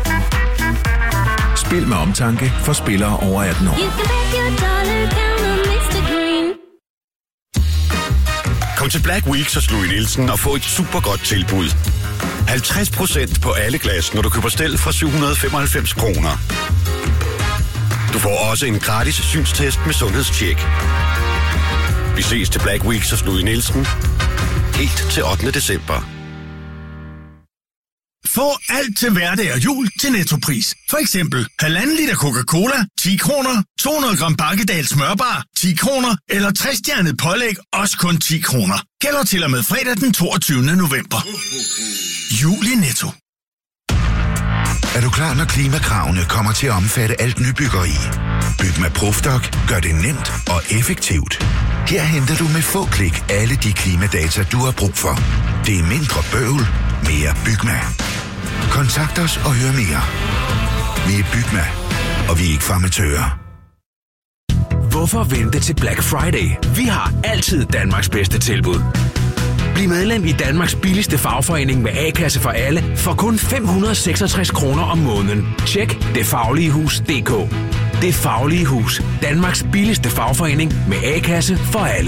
Spil med omtanke for spillere over atten år. Kom til Black Week hos Louis Nielsen og få et super godt tilbud. halvtreds procent på alle glas, når du køber stel fra syv hundrede og femoghalvfems kroner. Du får også en gratis synstest med sundhedstjek. Vi ses til Black Week hos Louis Nielsen. Helt til ottende december. Få alt til hverdag og jul til Nettopris. For eksempel halvanden liter Coca-Cola, ti kroner, to hundrede gram Bakkedal smørbar, ti kroner, eller tres stjernet pålæg, også kun ti kroner. Gælder til og med fredag den toogtyvende november. Jul i Netto. Er du klar, når klimakravene kommer til at omfatte alt nybyggeri? Byg med Profdoc gør det nemt og effektivt. Her henter du med få klik alle de klimadata, du har brug for. Det er mindre bøvl, mere Bygma. Kontakt os og hør mere. Vi er Bygma, og vi er ikke farmatører. Hvorfor vente til Black Friday? Vi har altid Danmarks bedste tilbud. Bliv medlem i Danmarks billigste fagforening med A-kasse for alle for kun fem hundrede og seksogtres kroner om måneden. Tjek det faglige hus punktum d k. Det Faglige Hus. Danmarks billigste fagforening med A-kasse for alle.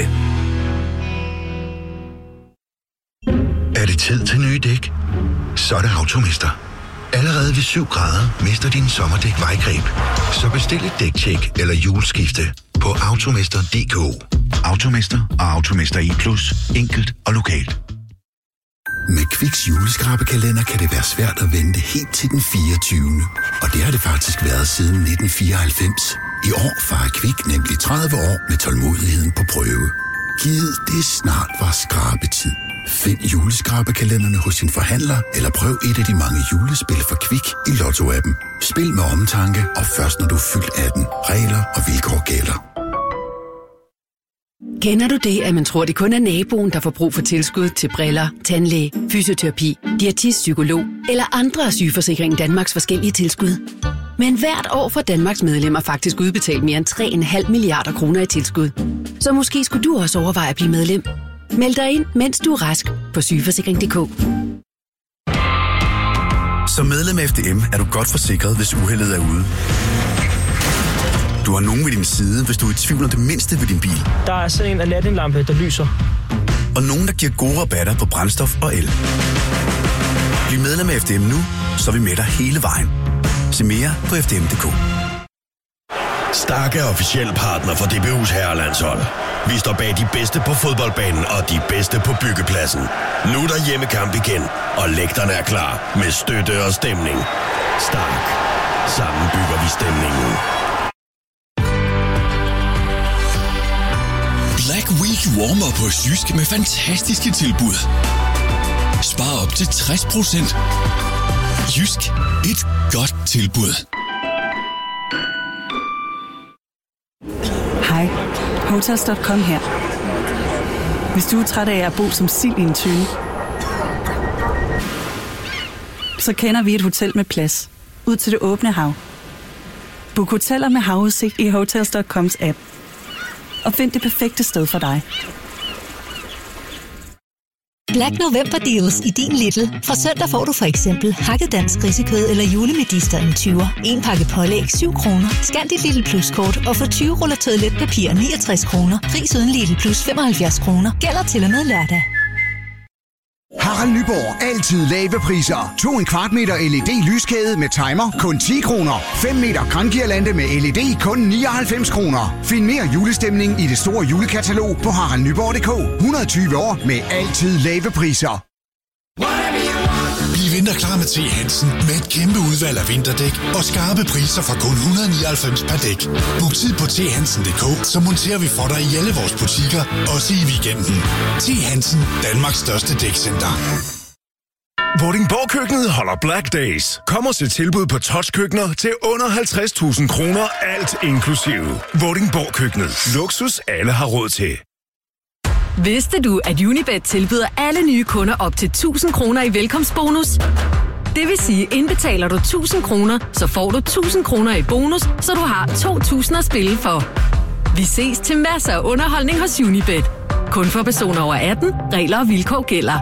Er det tid til nye dæk? Så er det Automester. Allerede ved syv grader mister din sommerdæk vejgreb. Så bestil et dæktjek eller hjulskifte på automester punktum d k. Automester og Automester i plus. Enkelt og lokalt. Med Kviks juleskrabekalender kan det være svært at vente helt til den fireogtyvende Og det har det faktisk været siden nitten fireoghalvfems. I år fejrer Kvik nemlig tredive år med tålmodigheden på prøve. Giv det snart var skrabetid. Find juleskrabekalenderne hos din forhandler, eller prøv et af de mange julespil for Kvik i Lotto-appen. Spil med omtanke, og først når du er fyldt atten. Regler og vilkår gælder. Kender du det, at man tror, det kun er naboen, der får brug for tilskud til briller, tandlæge, fysioterapi, diætist, psykolog eller andre af Sygeforsikringen Danmarks forskellige tilskud? Men hvert år får Danmarks medlemmer faktisk udbetalt mere end tre komma fem milliarder kroner i tilskud. Så måske skulle du også overveje at blive medlem. Meld dig ind, mens du er rask på sygeforsikring punktum d k. Som medlem af F D M er du godt forsikret, hvis uheldet er ude. Du har nogen ved din side, hvis du er i tvivl om det mindste ved din bil. Der er sådan en Aladdin-lampe, der lyser. Og nogen, der giver gode rabatter på brændstof og el. Bliv medlem af F D M nu, så er vi med dig hele vejen. Se mere på f d m punktum d k. Stark er officiel partner for D B U's herrelandshold. Vi står bag de bedste på fodboldbanen og de bedste på byggepladsen. Nu er der hjemmekamp igen, og lægterne er klar med støtte og stemning. Stark. Sammen bygger vi stemningen. Black Week warmer på Jysk med fantastiske tilbud. Spar op til tres procent. Jysk. Et godt tilbud. Hej. Hotels punktum com her. Hvis du er træt af at bo som sild i en tønde, så kender vi et hotel med plads ud til det åbne hav. Book hoteller med havudsigt i Hotels punktum coms app. Og find det perfekte sted for dig. Black November Deals i din Lidl. Fra søndag får du for eksempel hakket dansk grisekød eller julemedister en tyver. En pakke pålæg syv kroner. Scan dit Lidl Plus-kort og få tyve ruller toiletpapir neogtres kroner. Pris uden Lidl Plus femoghalvfjerds kroner. Gælder til og med lørdag. Harald Nyborg. Altid lave priser. To en kvart meter L E D-lyskæde med timer. Kun ti kroner. fem meter grangirlande med L E D. Kun nioghalvfems kroner. Find mere julestemning i det store julekatalog på harald nyborg punktum d k. et hundrede og tyve år med altid lave priser. Bliv vinterklar med T. Hansen med et kæmpe udvalg af vinterdæk og skarpe priser fra kun et hundrede og nioghalvfems per dæk. Book tid på t hansen punktum d k, så monterer vi for dig i alle vores butikker, også i weekenden. T. Hansen, Danmarks største dækcenter. Vordingborg Køkkenet holder Black Days. Kom og se tilbud på touchkøkkener til under halvtreds tusind kroner, alt inklusive. Vordingborg Køkkenet. Luksus alle har råd til. Vidste du, at Unibet tilbyder alle nye kunder op til tusind kroner i velkomstbonus? Det vil sige, indbetaler du tusind kroner, så får du tusind kroner i bonus, så du har to tusind at spille for. Vi ses til masser af underholdning hos Unibet. Kun for personer over atten. Regler og vilkår gælder.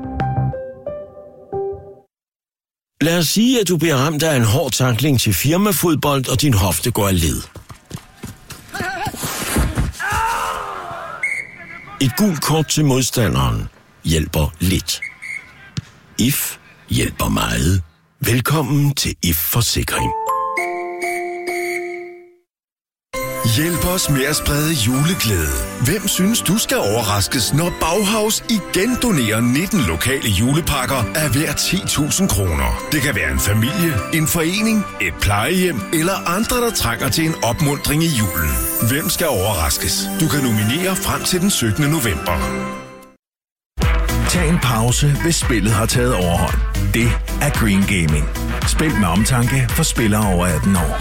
Lad os sige, at du bliver ramt af en hård tackling til firmafodbold, og din hofte går af led. Et gult kort til modstanderen hjælper lidt. I F hjælper meget. Velkommen til I F Forsikring. Hjælp os med at sprede juleglæde. Hvem synes, du skal overraskes, når Bauhaus igen donerer nitten lokale julepakker af hver ti tusind kroner? Det kan være en familie, en forening, et plejehjem eller andre, der trænger til en opmuntring i julen. Hvem skal overraskes? Du kan nominere frem til den syttende november. Tag en pause, hvis spillet har taget overhånd. Det er Green Gaming. Spil med omtanke for spillere over atten år.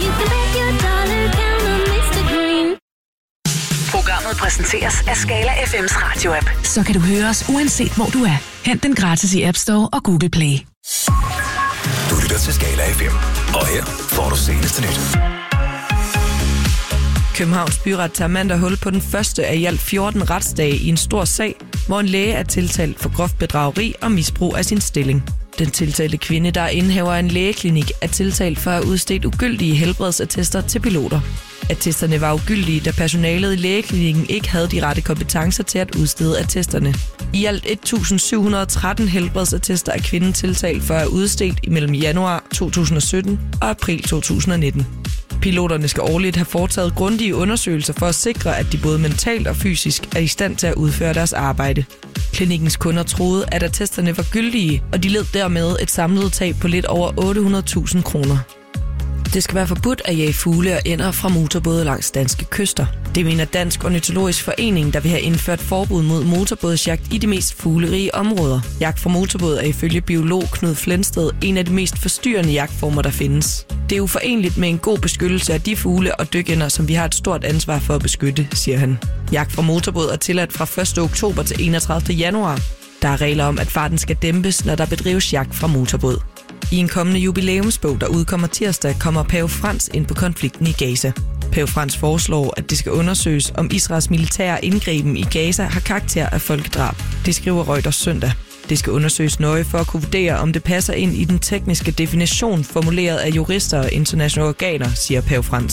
Programmet præsenteres af Skala F M's radio-app. Så kan du høre os uanset hvor du er. Hent den gratis i App Store og Google Play. Du lytter til Skala F M, og her får du seneste nyt. Københavns Byret tager mandag hul på den første af i alt fjorten retsdage i en stor sag, hvor en læge er tiltalt for groft bedrageri og misbrug af sin stilling. Den tiltalte kvinde, der er indehaver af en lægeklinik, er tiltalt for at have udstedt ugyldige helbredsattester til piloter. Attesterne var ugyldige, da personalet i lægeklinikken ikke havde de rette kompetencer til at udstede attesterne. I alt et tusind syv hundrede og tretten helbredsattester er kvinden tiltalt for at have udstedt imellem januar to tusind og sytten og april to tusind og nitten. Piloterne skal årligt have foretaget grundige undersøgelser for at sikre, at de både mentalt og fysisk er i stand til at udføre deres arbejde. Klinikkens kunder troede, at attesterne var gyldige, og de led dermed et samlet tab på lidt over otte hundrede tusind kroner. Det skal være forbudt at jage fugle og ænder fra motorbåde langs danske kyster. Det mener Dansk Ornitologisk Forening, der vil have indført forbud mod motorbådsjagt i de mest fuglerige områder. Jagt fra motorbåd er ifølge biolog Knud Flensted en af de mest forstyrrende jagtformer, der findes. Det er uforenligt med en god beskyttelse af de fugle og dykænder, som vi har et stort ansvar for at beskytte, siger han. Jagt fra motorbåd er tilladt fra første oktober til enogtredivte januar. Der er regler om, at farten skal dæmpes, når der bedrives jagt fra motorbåd. I en kommende jubilæumsbog, der udkommer tirsdag, kommer Pave Frans ind på konflikten i Gaza. Pave Frans foreslår, at det skal undersøges, om Israels militære indgriben i Gaza har karakter af folkedrab. Det skriver Reuters søndag. Det skal undersøges nøje for at kunne vurdere, om det passer ind i den tekniske definition formuleret af jurister og internationale organer, siger Pave Frans.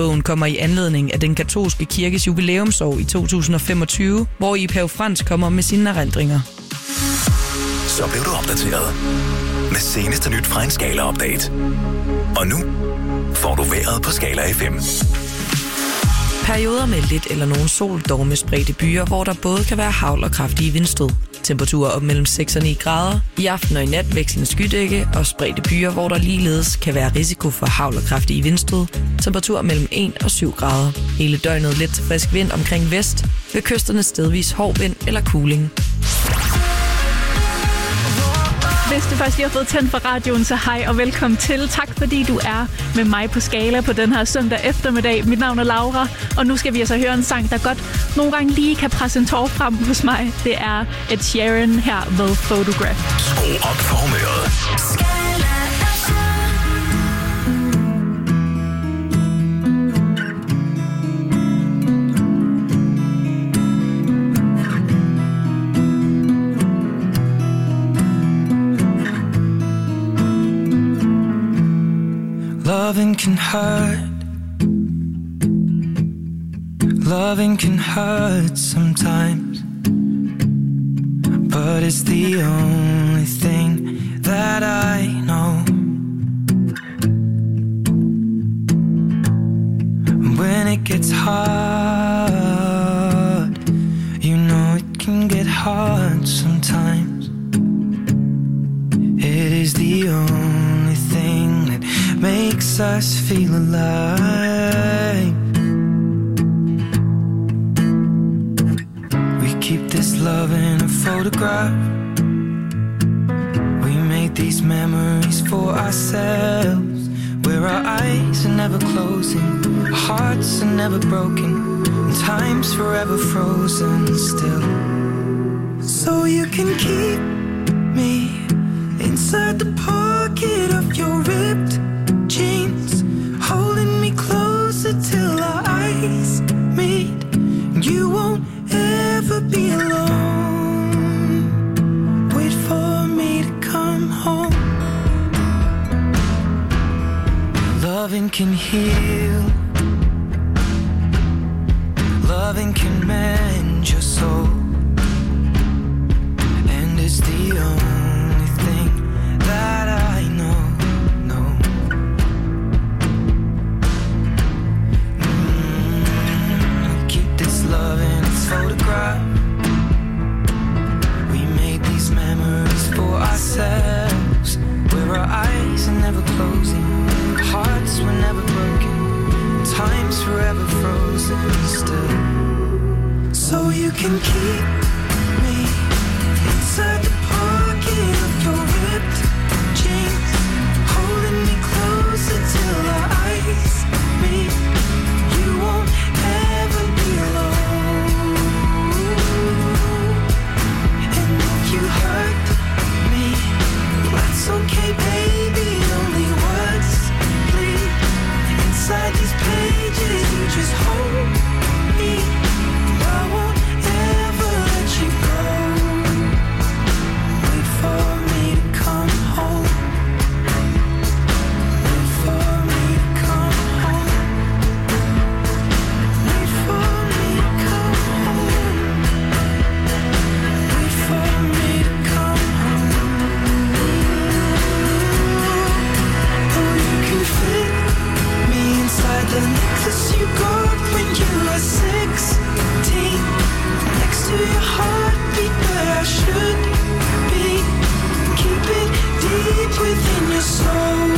Bogen kommer i anledning af den katolske kirkes jubilæumsår i to tusind og femogtyve, hvor i Pave Frans kommer med sine erindringer. Så blev du opdateret med seneste nyt fra en Skala-update. Og nu får du vejret på Skala F M. Perioder med lidt eller nogen sol, dog med spredte byer, hvor der både kan være hagl og kraftige vindstød. Temperaturer op mellem seks og ni grader. I aften og i nat vekslende skydække og spredte byer, hvor der ligeledes kan være risiko for hagl og kraftige vindstød. Temperaturer mellem en og syv grader. Hele døgnet let til frisk vind omkring vest. Ved kysterne stedvis hård vind eller kuling. Hvis du først lige har fået tændt for radioen, så hej og velkommen til. Tak fordi du er med mig på Skala på den her søndag eftermiddag. Mit navn er Laura, og nu skal vi altså høre en sang, der godt nogle gange lige kan presse en tår frem hos mig. Det er Ed Sheeran her ved Photograph. Skru op for humøret. Loving can hurt. Loving can hurt sometimes, but it's the only thing that I know. When it gets hard, you know it can get hard sometimes. It is the only thing that makes us feel alive. We keep this love in a photograph. We made these memories for ourselves, where our eyes are never closing, our hearts are never broken, and time's forever frozen still. So you can keep me inside the pocket of your ripped jeans, holding me closer till our eyes meet. You won't ever be alone. Wait for me to come home. Loving can heal. Loving can mend your soul. And it's the only thing that I know. Love in its photograph. We made these memories for ourselves, where our eyes are never closing, hearts were never broken, time's forever frozen still. So you can keep me inside the pocket of your ripped jeans, holding me closer till our eyes meet. You won't ever be alone. You hurt me, that's okay, baby. Only words bleed inside these pages. You just hold me. I won't ever let you go. Wait for me to come home. Wait for me to come home. Wait for me to come home. Wait for me. The necklace you got when you were sixteen, next to your heartbeat where I should be. Keep it deep within your soul.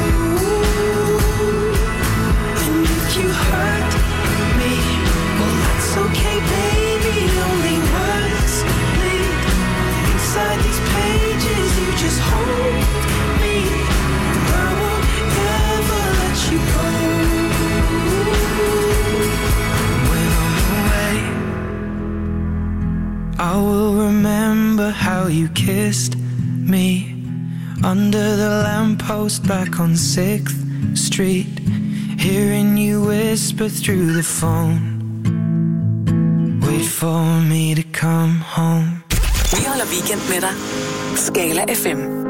And if you hurt me, well that's okay, baby. Only words bleed inside these pages. You just hold me. I won't ever let you go. I will remember how you kissed me under the lamppost back on sixth street, hearing you whisper through the phone. Wait for me to come home. Vi holder weekend med dig. Skala F M.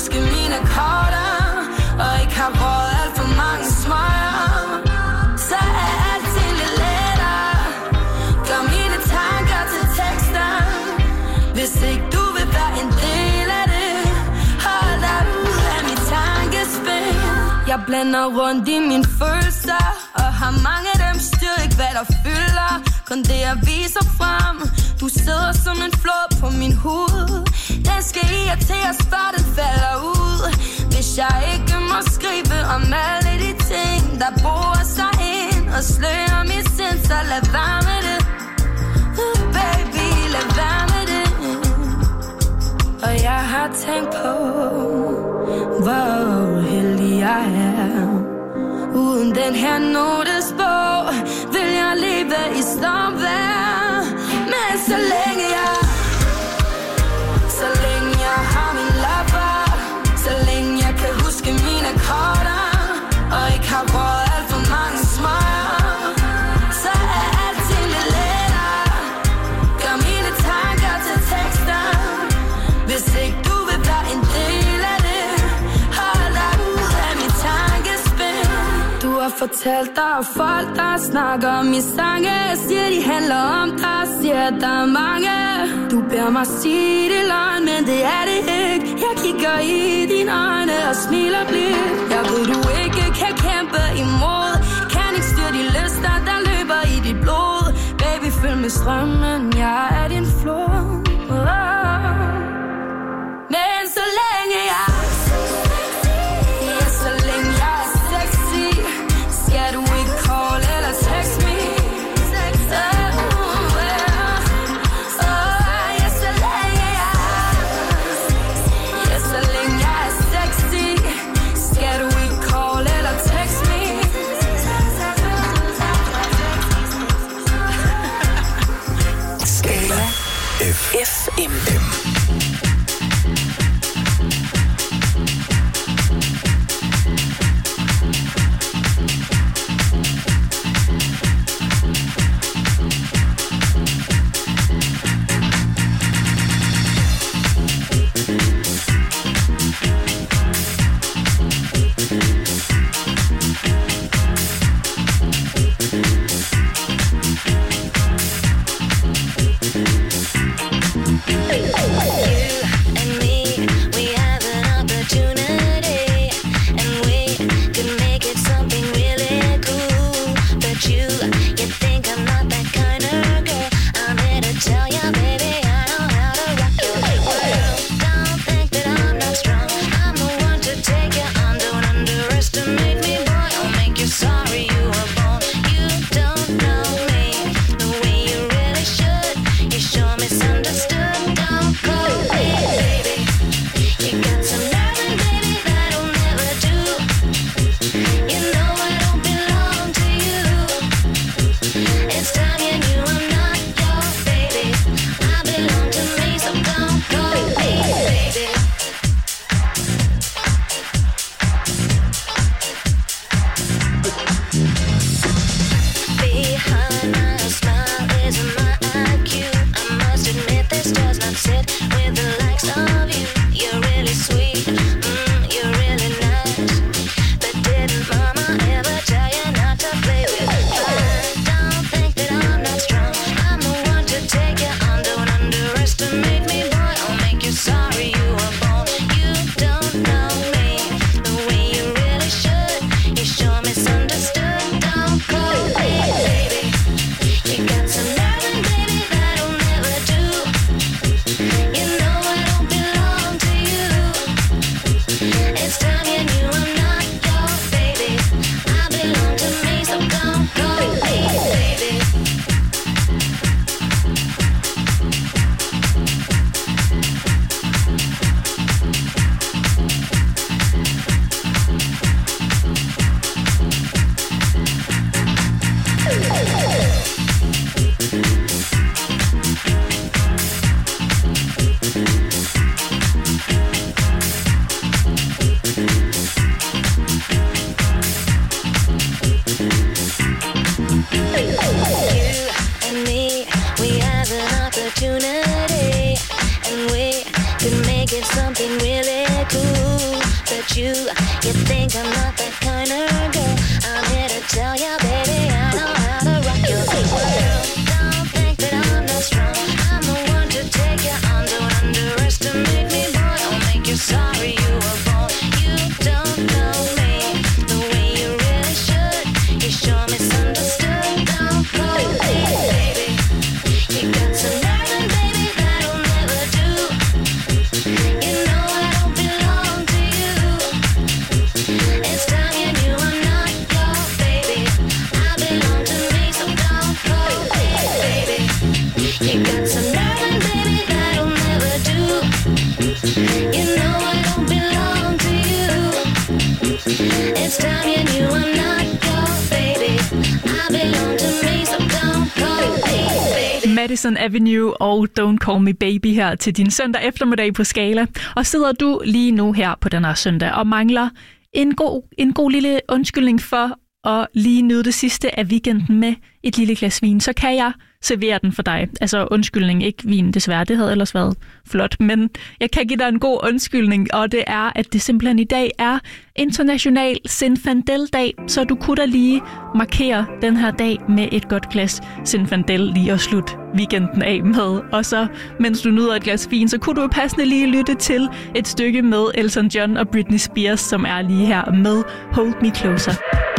huske mine korter, og ikke har råd alt for mange smøger, så er alting lidt lettere. Gør mine tanker til tekster, hvis ikke du vil være en del af det. Hold dig ud af mit tankespil. Jeg blander rundt i mine følelser, og har mange af dem styr ikke hvad der fylder. Kun det jeg viser frem. Du sidder som en flod på min hud. Den skal irriteres, før den falder ud. Hvis jeg ikke må skrive om alle de ting, der bor sig ind og slører mit sind, så lad være med det. uh, Baby, lad være med det. Og jeg har tænkt på, hvor heldig jeg er. Uden den her notesbog vil jeg leve i stormvejr. Men så længe jeg Så længe jeg har min lapper, så længe jeg kan huske mine korter, og ikke har råd alt for mange smøger, så er alting lidt lettere. Gør mine tanker til tekster, hvis ikke du vil være en del af det. Hold dig ud af mit tankespil. Du har fortalt dig af folk, der snakker om i sange. Jeg siger, de handler om dig, siger, der er mange. Du beder mig sige det løgn, men det er det ikke. Jeg kigger i dine øjne og smiler blidt. Jeg ved, du ikke kan kæmpe imod. Kan ikke styre de lyster, der løber i dit blod. Baby, følg med strømmen, jeg er din flod. oh. Men så længe jeg Ja, så længe jeg er sexy, skal du ikke call eller text me. F M M. You know what you. You think I'm not that kind of girl. I'm here to tell you, baby, I know how to rock your world. Don't think that I'm not strong. I'm the one to take you on. Don't underestimate me, boy. I'll make you sorry you were born. You don't know me the way you really should. You sure misunderstood. Don't call me baby. You got some nerve, baby, that'll never do. You know I don't belong to you. It's time you knew I'm not your baby. I belong to me, so don't call me baby. You got some nerve, baby, that'll never do. You know I don't belong to you. It's time you knew I'm not your baby. I belong to me, so don't call me baby. Madison Avenue og Don't Call Me Baby her til din søndag eftermiddag på Skala. Og sidder du lige nu her på den her søndag og mangler en god, en god lille undskyldning for at lige nyde det sidste af weekenden med et lille glas vin, så kan jeg servere den for dig. Altså undskyldning, ikke vin desværre, det havde ellers været flot, men jeg kan give dig en god undskyldning, og det er, at det simpelthen i dag er International Zinfandel-dag, så du kunne da lige markere den her dag med et godt glas Zinfandel lige at slutte weekenden af med. Og så, mens du nyder et glas vin, så kunne du passende lige lytte til et stykke med Elton John og Britney Spears, som er lige her med Hold Me Closer.